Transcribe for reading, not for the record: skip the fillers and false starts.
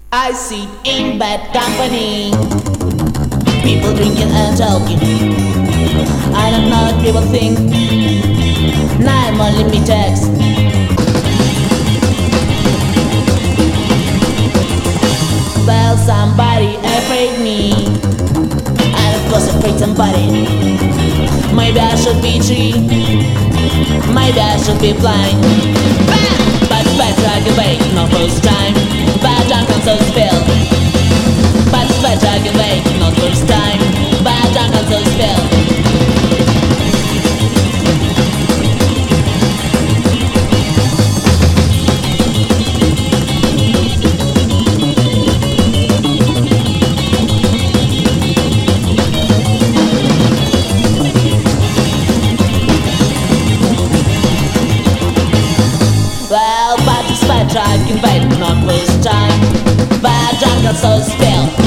I sit in bad company, people drinking and talking. I don't know what people think, now I'm only me text. Well, somebody afraid me, and of course afraid somebody. Maybe I should be tree, maybe I should be blind. But it's better I can wait, no first time. Bad drunk and so spill. But it's better I can wait, not first time. Bad drunk and so spill. Well, but it's better I can wait, not first time. Bad drunk and so spill.